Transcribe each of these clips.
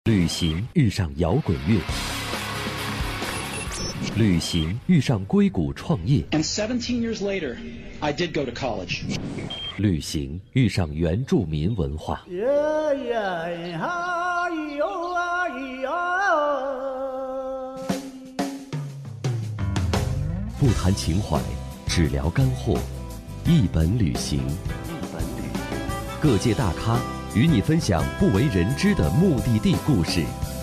旅行遇上摇滚乐，旅行遇上硅谷创业， And 17 years later, I did go to college. 旅行遇上原住民文化。不谈情怀，只聊干货，一本旅行。各界大咖与你分享不为人知的目的地故事。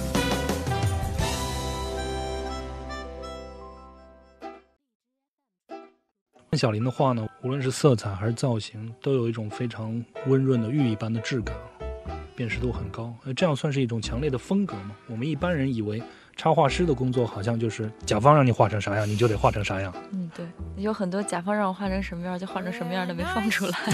小林的画呢，无论是色彩还是造型，都有一种非常温润的玉一般的质感，辨识度很高。这样算是一种强烈的风格吗？我们一般人以为插画师的工作好像就是甲方让你画成啥样，你就得画成啥样。 对，有很多甲方让我画成什么样就画成什么样的没放出来。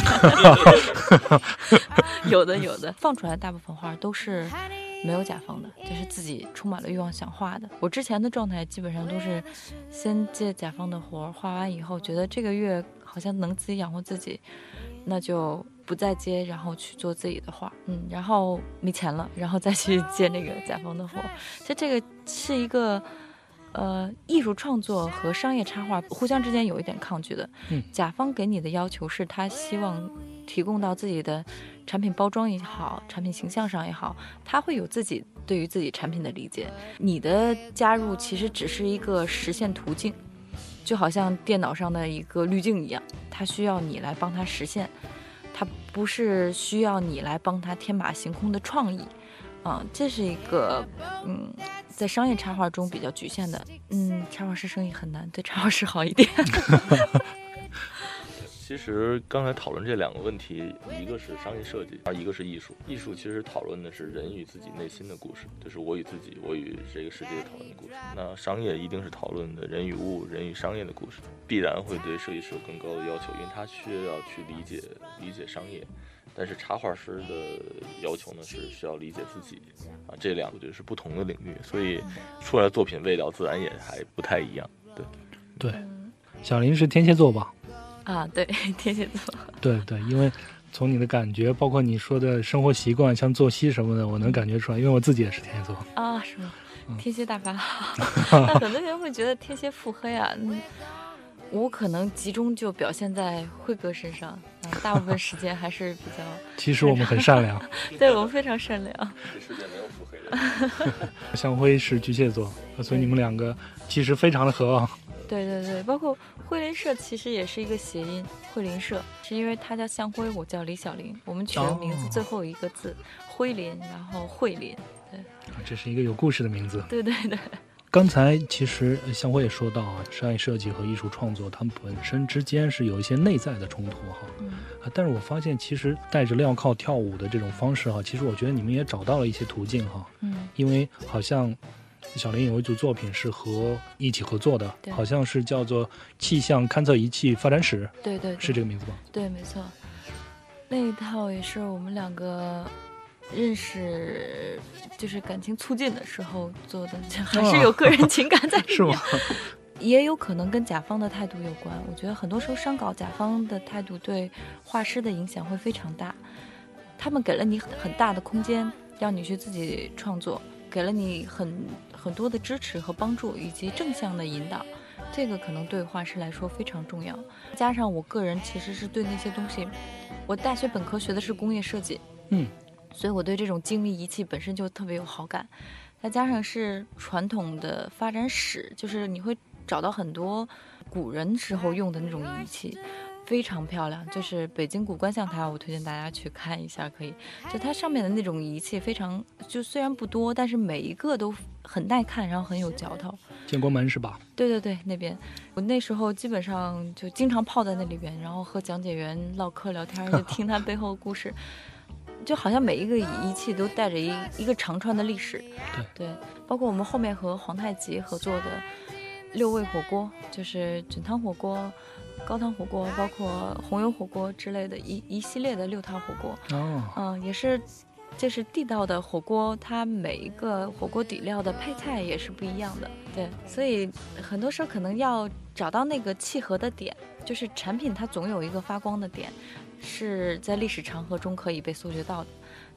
有的放出来大部分画都是没有甲方的，就是自己充满了欲望想画的。我之前的状态基本上都是先接甲方的活，画完以后觉得这个月好像能自己养活自己，那就不再接，然后去做自己的画，然后没钱了，然后再去接那个甲方的活。其实这个是一个艺术创作和商业插画互相之间有一点抗拒的。甲方给你的要求是他希望提供到自己的产品包装也好，产品形象上也好，他会有自己对于自己产品的理解。你的加入其实只是一个实现途径，就好像电脑上的一个滤镜一样，它需要你来帮他实现，它不是需要你来帮他天马行空的创意。这是一个在商业插画中比较局限的。插画师生意很难，对插画师好一点。 其实刚才讨论这两个问题，一个是商业设计，而一个是艺术。艺术其实讨论的是人与自己内心的故事，就是我与自己，我与这个世界讨论的故事。那商业一定是讨论的人与物、人与商业的故事，必然会对设计师有更高的要求，因为他需要去理解商业。但是插画师的要求呢，是需要理解自己这两个就是不同的领域，所以出来的作品味道自然也还不太一样。 对，小林是天蝎座吧？ 对，天蝎座。对， 因为从你的感觉，包括你说的生活习惯，像作息什么的，我能感觉出来，因为我自己也是天蝎座。 是吗？天蝎大法好。那很多人会觉得天蝎腹黑啊。我可能集中就表现在辉哥身上，大部分时间还是比较。其实我们很善良。 对，我们非常善良。 这世界没有腹黑的。 向辉是巨蟹座，所以你们两个其实非常的合。 对，包括慧林社其实也是一个谐音，慧林社是因为他叫向辉，我叫李小林，我们取的名字最后一个字辉林，然后慧林。对， 这是一个有故事的名字。 对。 刚才其实向辉也说到商业设计和艺术创作，它们本身之间是有一些内在的冲突但是我发现其实带着镣铐跳舞的这种方式其实我觉得你们也找到了一些途径因为好像小林有一组作品是一起合作的，好像是叫做气象勘测仪器发展史。 对， 是这个名字吗？ 对，没错，那一套也是我们两个认识，就是感情促进的时候做的，还是有个人情感在里面。 是吗？ 也有可能跟甲方的态度有关。我觉得很多时候商稿甲方的态度对画师的影响会非常大，他们给了你很大的空间让你去自己创作，给了你很多的支持和帮助以及正向的引导，这个可能对画师来说非常重要。加上我个人其实是对那些东西，我大学本科学的是工业设计，所以我对这种精密仪器本身就特别有好感，再加上是传统的发展史，就是你会找到很多古人时候用的那种仪器，非常漂亮。就是北京古观象台，我推荐大家去看一下，可以。就它上面的那种仪器非常，就虽然不多，但是每一个都很耐看，然后很有嚼头。 建国门是吧？ 对，那边我那时候基本上就经常泡在那里边，然后和讲解员唠嗑聊天，就听他背后的故事。就好像每一个仪器都带着一个长串的历史。对，包括我们后面和皇太极合作的6味火锅，就是菌汤火锅、高汤火锅，包括红油火锅之类的一系列的6套火锅。也是就是地道的火锅，它每一个火锅底料的配菜也是不一样的。对，所以很多时候可能要找到那个契合的点，就是产品它总有一个发光的点，是在历史长河中可以被搜掘到的。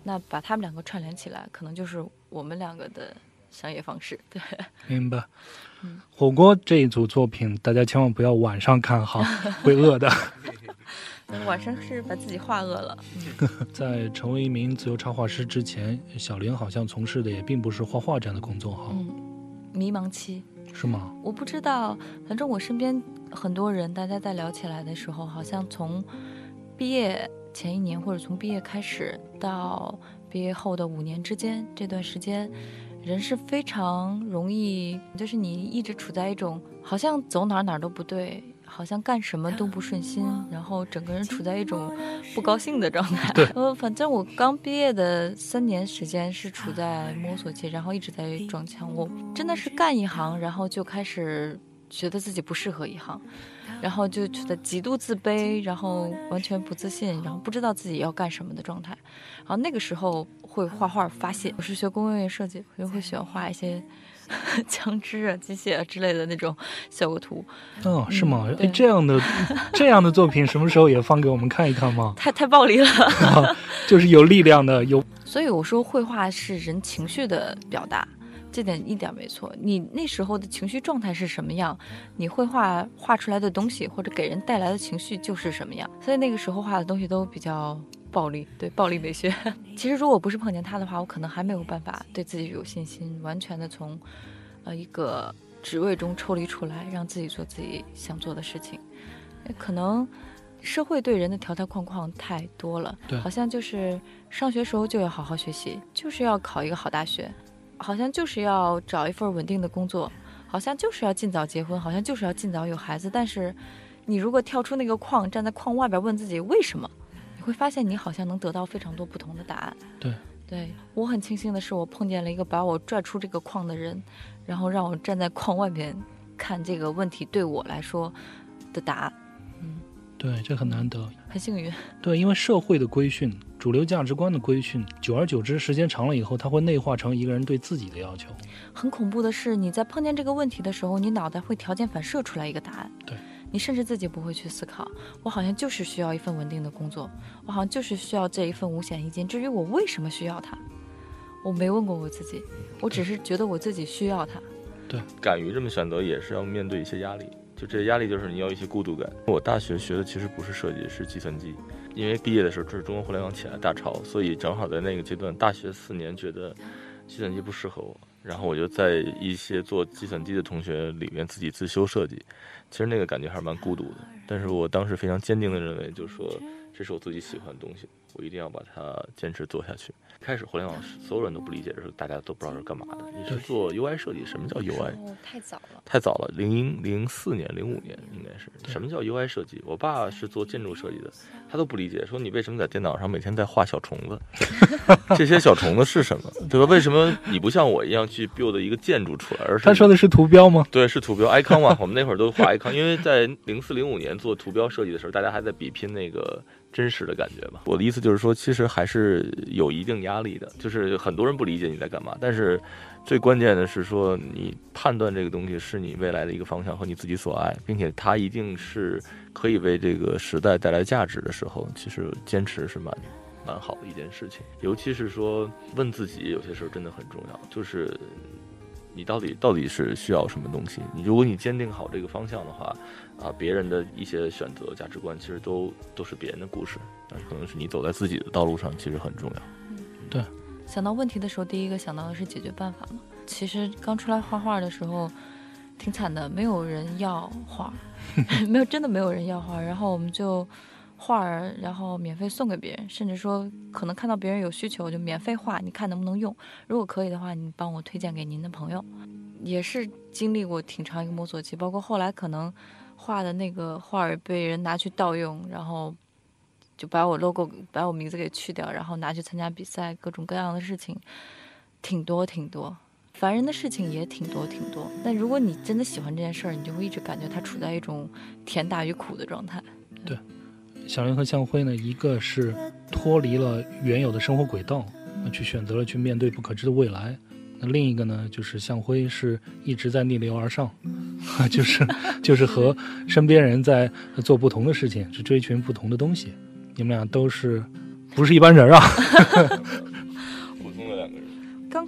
那把他们两个串联起来，可能就是我们两个的商业方式。对， 明白。火锅这一组作品，大家千万不要晚上看哈，会饿的。 晚上是把自己画饿了。 在成为一名自由插画师之前，小玲好像从事的也并不是画画这样的工作哈。 迷茫期。 是吗？ 我不知道，反正我身边很多人，大家在聊起来的时候，好像从毕业前1年或者从毕业开始到毕业后的5年之间，这段时间人是非常容易，就是你一直处在一种好像走哪儿都不对，好像干什么都不顺心，然后整个人处在一种不高兴的状态。 对， 反正我刚毕业的3年时间是处在摸索期，然后一直在撞墙。我真的是干一行，然后就开始觉得自己不适合一行，然后就觉得极度自卑，然后完全不自信，然后不知道自己要干什么的状态。然后那个时候会画画发泄。我是学工业设计，我就会喜欢画一些枪支啊、机械啊之类的那种效果图。 哦，是吗？这样的作品什么时候也放给我们看一看吗？ 太暴力了。 就是有力量的，有。 所以我说绘画是人情绪的表达，这点一点没错。你那时候的情绪状态是什么样，你绘画出来的东西或者给人带来的情绪就是什么样。所以那个时候画的东西都比较暴力，对，暴力美学。其实如果不是碰见他的话，我可能还没有办法对自己有信心，完全的从一个职位中抽离出来，让自己做自己想做的事情。可能社会对人的条条框框太多了， 对， 好像就是上学时候就要好好学习，就是要考一个好大学，好像就是要找一份稳定的工作，好像就是要尽早结婚，好像就是要尽早有孩子。但是你如果跳出那个框，站在框外边问自己为什么，你会发现你好像能得到非常多不同的答案。对，我很庆幸的是，我碰见了一个把我拽出这个框的人，然后让我站在框外边看这个问题对我来说的答案。 对，这很难得， 很幸运。 对，因为社会的规训、主流价值观的规训，久而久之，时间长了以后，它会内化成一个人对自己的要求。 很恐怖的是，你在碰见这个问题的时候，你脑袋会条件反射出来一个答案。 对， 你甚至自己不会去思考，我好像就是需要一份稳定的工作，我好像就是需要这一份5险1金。至于我为什么需要它，我没问过我自己，我只是觉得我自己需要它。 对， 敢于这么选择也是要面对一些压力，就这压力就是你要一些孤独感。我大学学的其实不是设计，是计算机，因为毕业的时候这是中国互联网起来大潮，所以正好在那个阶段，大学4年觉得计算机不适合我，然后我就在一些做计算机的同学里面自己自修设计。其实那个感觉还是蛮孤独的，但是我当时非常坚定的认为，就是说这是我自己喜欢的东西，我一定要把它坚持做下去。开始互联网所有人都不理解的时候，大家都不知道是干嘛的。你是做 UI 设计，什么叫 UI？ 太早了， 太早了，04年、05年应该是。什么叫 UI 设计？我爸是做建筑设计的，他都不理解，说你为什么在电脑上每天在画小虫子？这些小虫子是什么？对吧？为什么你不像我一样去 build 一个建筑出来？而是他说的是图标吗？ 对，是图标 icon 嘛。我们那会儿都画 icon， 因为在04、05年做图标设计的时候，大家还在比拼那个真实的感觉嘛。我的意思就是说，其实还是有一定压力的，就是很多人不理解你在干嘛，但是最关键的是说，你判断这个东西是你未来的一个方向和你自己所爱，并且它一定是可以为这个时代带来价值的时候，其实坚持是蛮好的一件事情。尤其是说问自己，有些时候真的很重要，就是你到底是需要什么东西。如果你坚定好这个方向的话，别人的一些选择价值观其实都是别人的故事，但是可能是你走在自己的道路上，其实很重要。 对， 想到问题的时候，第一个想到的是解决办法嘛。其实刚出来画画的时候挺惨的，没有人要画真的没有人要画，然后我们就画然后免费送给别人，甚至说可能看到别人有需求就免费画，你看能不能用，如果可以的话你帮我推荐给您的朋友。也是经历过挺长一个摸索期，包括后来可能画的那个画被人拿去盗用，然后就把我 logo 把我名字给去掉，然后拿去参加比赛，各种各样的事情挺多，烦人的事情也挺多。但如果你真的喜欢这件事儿，你就会一直感觉它处在一种甜大于苦的状态。 对，小林和向辉呢，一个是脱离了原有的生活轨道，去选择了去面对不可知的未来。那另一个呢，就是向辉是一直在逆流而上，就是和身边人在做不同的事情，去追寻不同的东西。你们俩都是不是一般人啊？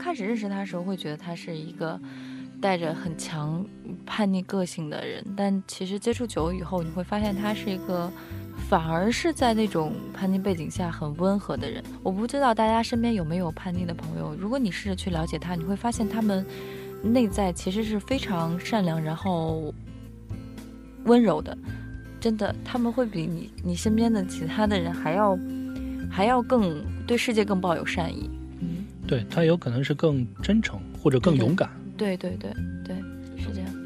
开始认识他的时候会觉得他是一个带着很强叛逆个性的人，但其实接触久以后，你会发现他是一个反而是在那种叛逆背景下很温和的人。我不知道大家身边有没有叛逆的朋友，如果你试着去了解他，你会发现他们内在其实是非常善良，然后温柔的。真的，他们会比你身边的其他的人还要更对世界更抱有善意。 对，他有可能是更真诚或者更勇敢。 对，是这样。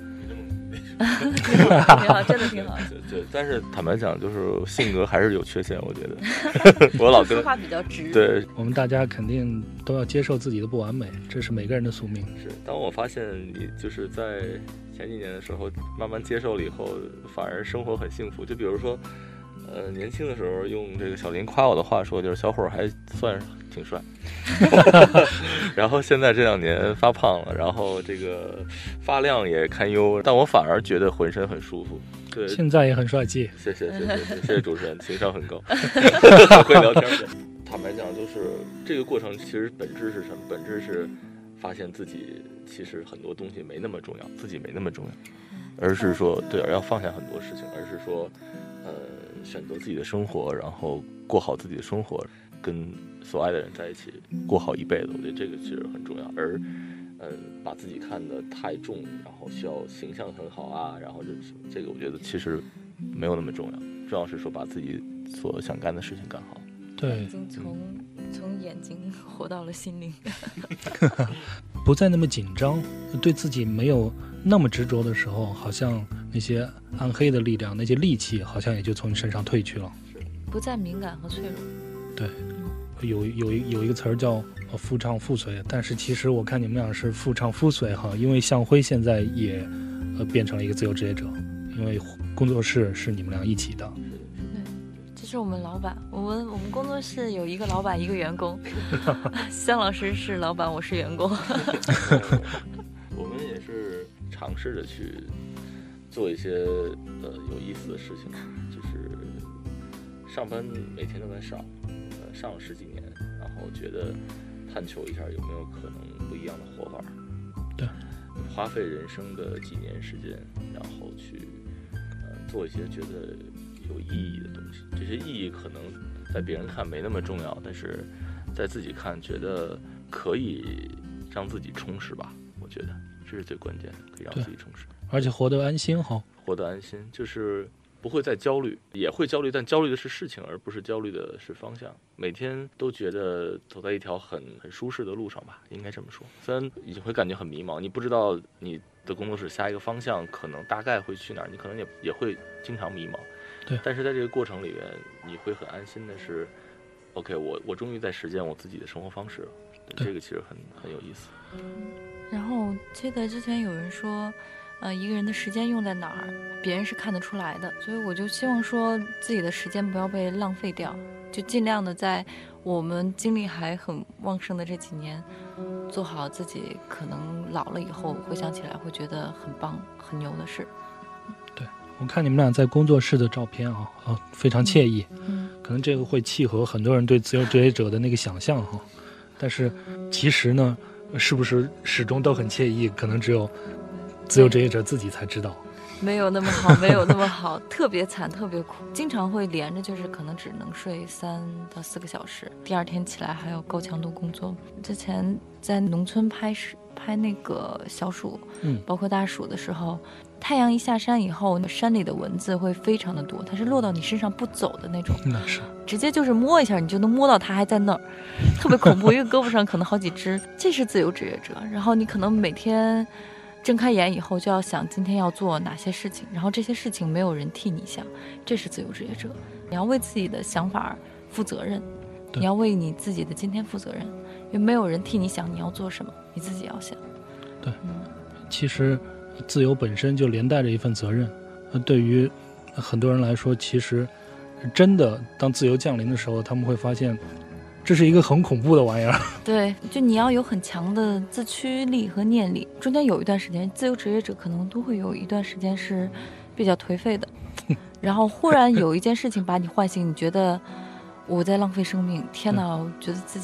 挺好，真的挺好。 对，但是坦白讲，就是性格还是有缺陷，我觉得。我老跟说话比较直。 对， 我们大家肯定都要接受自己的不完美，这是每个人的宿命。 是，当我发现你就是在前几年的时候慢慢接受了以后，反而生活很幸福。就比如说，年轻的时候用这个小林夸我的话说，就是小伙还算挺帅。然后现在这2年发胖了，然后这个发量也堪忧，但我反而觉得浑身很舒服。对， 现在也很帅气。 谢谢主持人，情商很高，会聊天的。坦白讲，就是这个过程其实本质是什么？本质是发现自己其实很多东西没那么重要，自己没那么重要，而是说对，要放下很多事情，而是说选择自己的生活，然后过好自己的生活，跟所爱的人在一起过好一辈子。我觉得这个其实很重要。而把自己看得太重，然后需要形象很好啊，然后这个我觉得其实没有那么重要，重要是说把自己所想干的事情干好。 对，已经从眼睛活到了心灵。 不再那么紧张，对自己没有那么执着的时候，好像那些暗黑的力量，那些戾气好像也就从你身上退去了。 不再敏感和脆弱。 对，有一个词儿叫夫唱妇随，但是其实我看你们俩是夫唱夫随哈，因为向辉现在也变成了一个自由职业者，因为工作室是你们俩一起的。 这是我们老板，我们工作室有一个老板一个员工，向老师是老板，我是员工。 我们也是尝试着去做一些有意思的事情，就是上班每天都在上了10几年，然后觉得探求一下有没有可能不一样的活法。 对， 花费人生的几年时间，然后去做一些觉得有意义的东西。这些意义可能在别人看没那么重要，但是在自己看觉得可以让自己充实吧。我觉得这是最关键的，可以让自己充实，而且活得安心哈。 活得安心就是不会再焦虑，也会焦虑，但焦虑的是事情，而不是焦虑的是方向。每天都觉得走在一条很舒适的路上吧，应该这么说。虽然你会感觉很迷茫，你不知道你的工作室下一个方向可能大概会去哪儿，你可能也会经常迷茫。 对， 但是在这个过程里面，你会很安心的是 ，OK， 我终于在实践我自己的生活方式了。对，这个其实很有意思。 然后记得之前有人说，一个人的时间用在哪儿，别人是看得出来的。所以我就希望说自己的时间不要被浪费掉，就尽量的在我们精力还很旺盛的这几年，做好自己可能老了以后回想起来会觉得很棒、很牛的事。 对，我看你们俩在工作室的照片啊，非常惬意。可能这个会契合很多人对自由职业者的那个想象哈。但是其实呢，是不是始终都很惬意，可能只有自由职业者自己才知道。 没有那么好，没有那么好，特别惨，特别苦，经常会连着，就是可能只能睡3到4个小时，第二天起来还有高强度工作。之前在农村拍那个小鼠，包括大鼠的时候，太阳一下山以后，山里的蚊子会非常的多，它是落到你身上不走的那种， 那是直接就是摸一下你就能摸到它还在那儿，特别恐怖，因为胳膊上可能好几只。这是自由职业者，然后你可能每天睁开眼以后就要想今天要做哪些事情，然后这些事情没有人替你想，这是自由职业者。你要为自己的想法负责任，你要为你自己的今天负责任，因为没有人替你想你要做什么，你自己要想。 对，其实自由本身就连带着一份责任。对于很多人来说，其实真的当自由降临的时候，他们会发现这是一个很恐怖的玩意儿。 对，就你要有很强的自驱力和念力。中间有一段时间，自由职业者可能都会有一段时间是比较颓废的，然后忽然有一件事情把你唤醒，你觉得我在浪费生命，天哪，我觉得自己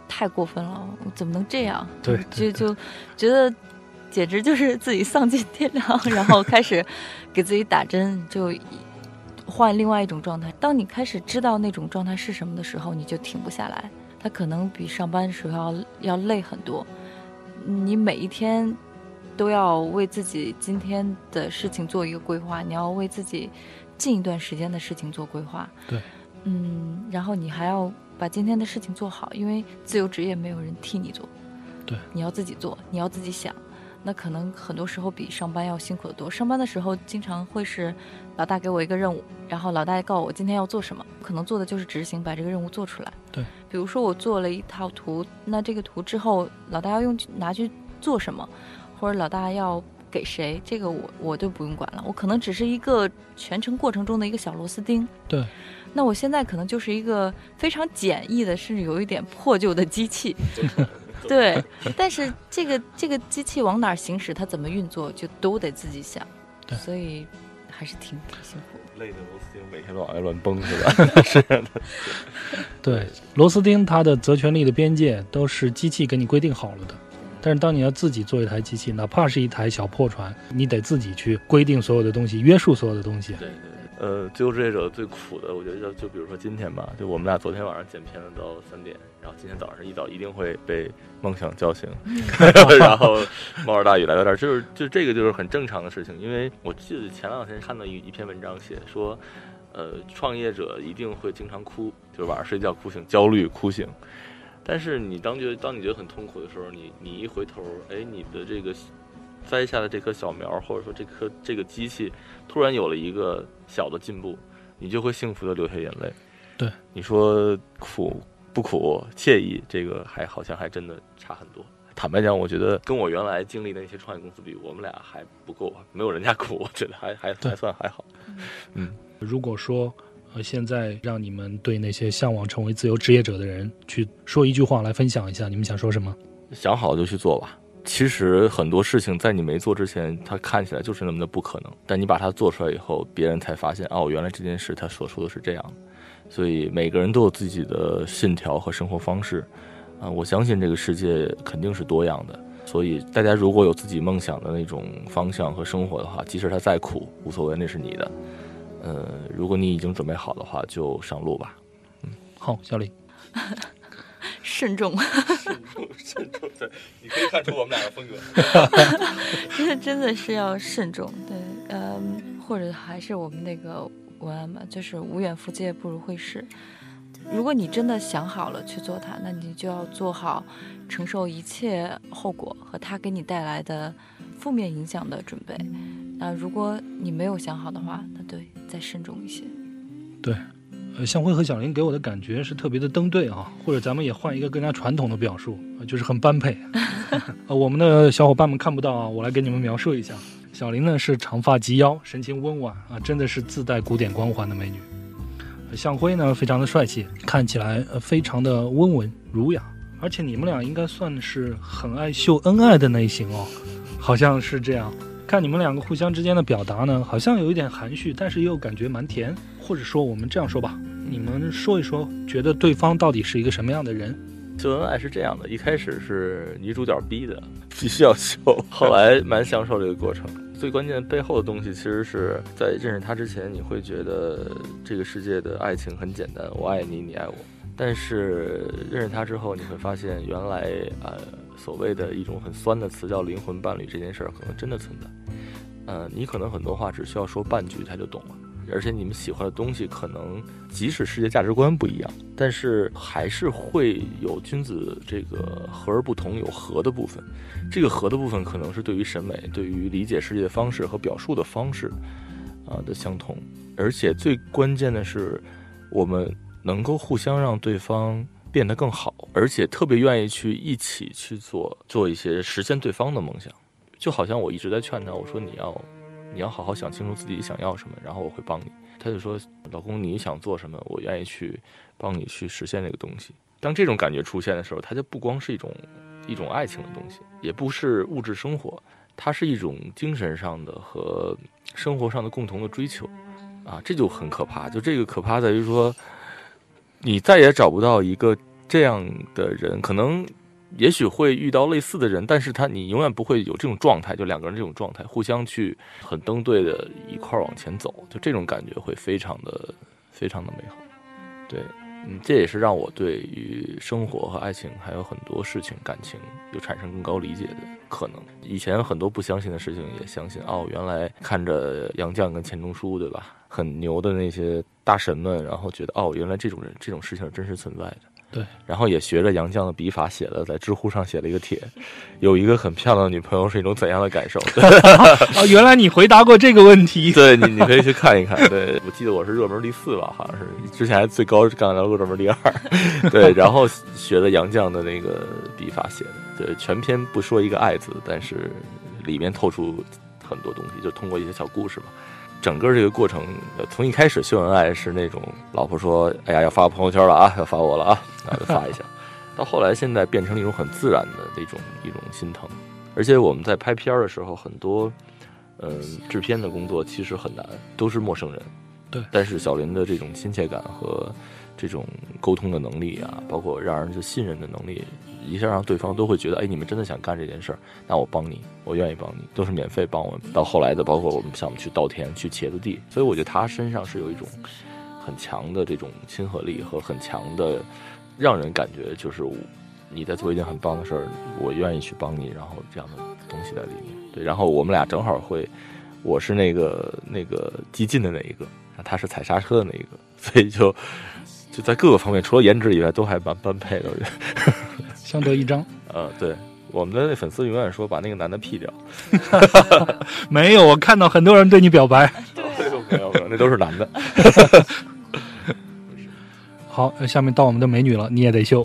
太过分了，我怎么能这样？ 对， 就觉得简直就是自己丧尽天良，然后开始给自己打针，就换另外一种状态。当你开始知道那种状态是什么的时候，你就停不下来。它可能比上班的时候要累很多，你每一天都要为自己今天的事情做一个规划，你要为自己近一段时间的事情做规划。 对， 然后你还要把今天的事情做好，因为自由职业没有人替你做， 对， 你要自己做，你要自己想。那可能很多时候比上班要辛苦得多。上班的时候经常会是老大给我一个任务，然后老大告诉我今天要做什么，可能做的就是执行，把这个任务做出来。 对， 比如说我做了一套图，那这个图之后老大要拿去做什么，或者老大要给谁，这个我就不用管了，我可能只是一个全程过程中的一个小螺丝钉。 对， 那我现在可能就是一个非常简易的，甚至有一点破旧的机器。对，但是这个机器往哪儿行驶，它怎么运作，就都得自己想。 对， 所以还是挺辛苦。 累的螺丝钉每天都往外乱崩，是吧？是的。 对，螺丝钉它的责权利的边界都是机器给你规定好了的。但是当你要自己做一台机器，哪怕是一台小破船，你得自己去规定所有的东西，约束所有的东西。 对。自由职业者最苦的，我觉得就比如说今天吧，就我们俩昨天晚上剪片子到3点，然后今天早上一早一定会被梦想叫醒，然后冒着大雨来到这儿，就这个就是很正常的事情。因为我记得前2天看到一篇文章写说，创业者一定会经常哭，就是晚上睡觉哭醒，焦虑哭醒。但是你当你觉得很痛苦的时候，你一回头，哎，你的这个栽下的这棵小苗，或者说这个机器突然有了一个小的进步，你就会幸福的流下眼泪。 对， 你说苦不苦，惬意，这个好像还真的差很多。坦白讲，我觉得跟我原来经历的那些创业公司比，我们俩还不够，没有人家苦，我觉得还算还好。 如果说现在让你们对那些向往成为自由职业者的人去说一句话来分享一下，你们想说什么？ 想好就去做吧。其实很多事情在你没做之前，它看起来就是那么的不可能，但你把它做出来以后，别人才发现，哦，原来这件事他所说的是这样。所以每个人都有自己的信条和生活方式，我相信这个世界肯定是多样的。所以大家如果有自己梦想的那种方向和生活的话，即使它再苦无所谓，那是你的。如果你已经准备好的话，就上路吧。 好，小李。 慎重， 对，你可以看出我们俩的风格。 真的是要慎重，对，或者还是我们那个文案吧，就是无远弗届，不如会试。如果你真的想好了去做它，那你就要做好承受一切后果和它给你带来的负面影响的准备。那如果你没有想好的话，那对，再慎重一些。 对。向辉和小林给我的感觉是特别的登对啊，或者咱们也换一个更加传统的表述，就是很般配。我们的小伙伴们看不到啊，我来给你们描述一下。小林呢是长发及腰，神情温婉啊，真的是自带古典光环的美女。向辉呢非常的帅气，看起来非常的温文儒雅，而且你们俩应该算是很爱秀恩爱的类型哦，好像是这样。看你们两个互相之间的表达呢，好像有一点含蓄，但是又感觉蛮甜。或者说我们这样说吧，你们说一说，觉得对方到底是一个什么样的人？ 秀恩爱是这样的，一开始是女主角逼的，必须要秀，后来蛮享受这个过程。最关键背后的东西，其实是在认识他之前，你会觉得这个世界的爱情很简单，我爱你，你爱我。但是认识他之后，你会发现原来所谓的一种很酸的词叫灵魂伴侣这件事儿，可能真的存在。你可能很多话只需要说半句他就懂了，而且你们喜欢的东西可能即使世界价值观不一样，但是还是会有君子这个和而不同有和的部分。这个和的部分可能是对于审美、对于理解世界的方式和表述的方式的相同，而且最关键的是我们能够互相让对方变得更好，而且特别愿意去一起去做一些实现对方的梦想。就好像我一直在劝他，我说你要好好想清楚自己想要什么，然后我会帮你。他就说老公你想做什么，我愿意去帮你去实现这个东西。当这种感觉出现的时候，它就不光是一种爱情的东西，也不是物质生活，它是一种精神上的和生活上的共同的追求这就很可怕。就这个可怕在于说你再也找不到一个这样的人可能也许会遇到类似的人，但是你永远不会有这种状态，就两个人这种状态互相去很登对的一块往前走，就这种感觉会非常的美好。对，这也是让我对于生活和爱情还有很多事情感情有产生更高理解的可能。以前很多不相信的事情也相信，原来看着杨绛跟钱钟书，对吧，很牛的那些大神们，然后觉得原来这种事情是真实存在的。 对， 然后也学着杨绛的笔法写了，在知乎上写了一个帖，有一个很漂亮的女朋友是一种怎样的感受？ 原来你回答过这个问题。 对，你可以去看一看。对，我记得我是热门第4吧，好像是之前还最高干到过热门第2。对，然后学了杨绛的那个笔法写的，对，全篇不说一个爱字，但是里面透出很多东西，就通过一些小故事嘛。整个这个过程，从一开始秀恩爱是那种老婆说：“哎呀，要发朋友圈了啊，要发我了啊，那就发一下。”到后来现在变成了一种很自然的一种心疼。而且我们在拍片的时候，很多制片的工作其实很难，都是陌生人。 对， 但是小林的这种亲切感和这种沟通的能力啊，包括让人就信任的能力，一下让对方都会觉得，你们真的想干这件事儿，那我帮你，我愿意帮你，都是免费帮我。到后来的，包括我们像我们去稻田、去茄子地，所以我觉得他身上是有一种很强的这种亲和力和很强的，让人感觉就是你在做一件很棒的事儿，我愿意去帮你，然后这样的东西在里面。对，然后我们俩正好会，我是那个激进的那一个，他是踩刹车的那一个，所以就在各个方面，除了颜值以外，都还蛮般配的。 相得益彰。 对，我们的那粉丝永远说把那个男的 P 掉。 没有，我看到很多人对你表白。 没有，那都是男的。 好，下面到我们的美女了，你也得秀。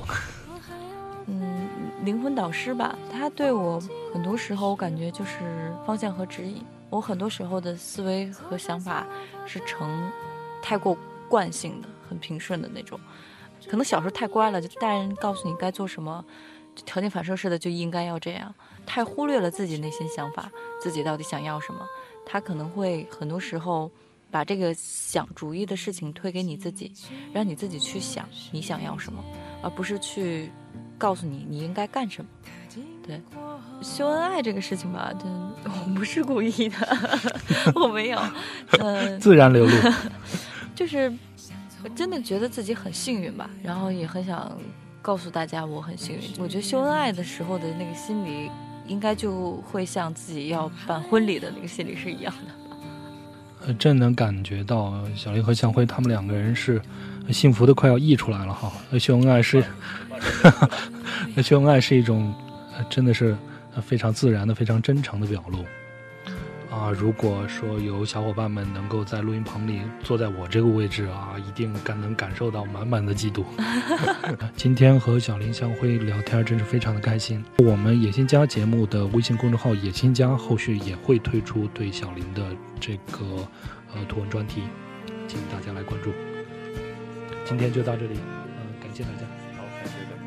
灵魂导师吧，他对我很多时候我感觉就是方向和指引。我很多时候的思维和想法是呈太过惯性的，很平顺的那种。可能小时候太乖了，就大人告诉你该做什么，条件反射式的就应该要这样，太忽略了自己内心想法，自己到底想要什么。他可能会很多时候把这个想主意的事情推给你自己，让你自己去想你想要什么，而不是去告诉你应该干什么。对，秀恩爱这个事情吧，我不是故意的，我没有， 自然流露。 就是我真的觉得自己很幸运吧，然后也很想告诉大家我很幸运。我觉得秀恩爱的时候的那个心理，应该就会像自己要办婚礼的那个心理是一样的。 真能感觉到小林和向辉他们两个人是幸福的快要溢出来了哈。秀恩爱是秀恩爱是一种真的是非常自然的非常真诚的表露啊。如果说有小伙伴们能够在录音棚里坐在我这个位置啊，一定能感受到满满的嫉妒。今天和小林向辉聊天真是非常的开心。我们野心家节目的微信公众号野心家后续也会推出对小林的这个图文专题，请大家来关注。今天就到这里，感谢大家。 好，感谢大家。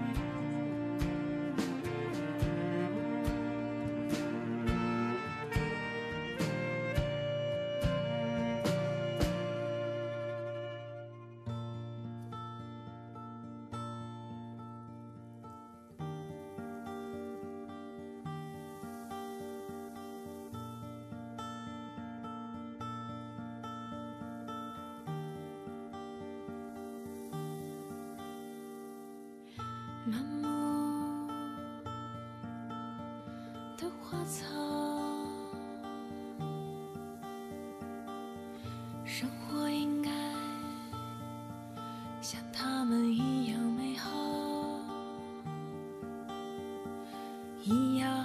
满目的花草，生活应该像他们一样美好，一样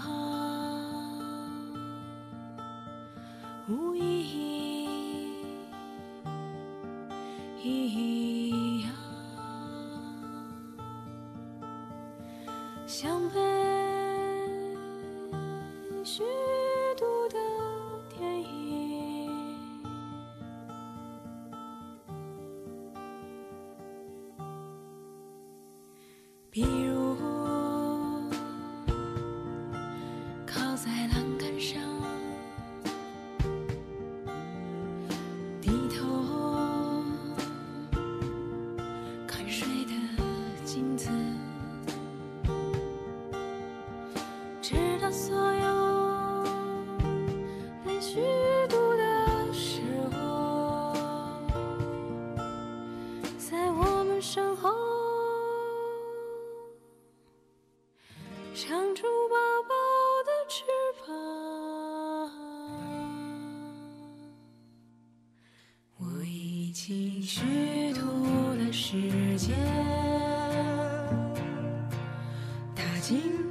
无意义，一样像被虚度的电影，比如靠在栏杆上，低头看水的镜子。 起虚度的时间，踏进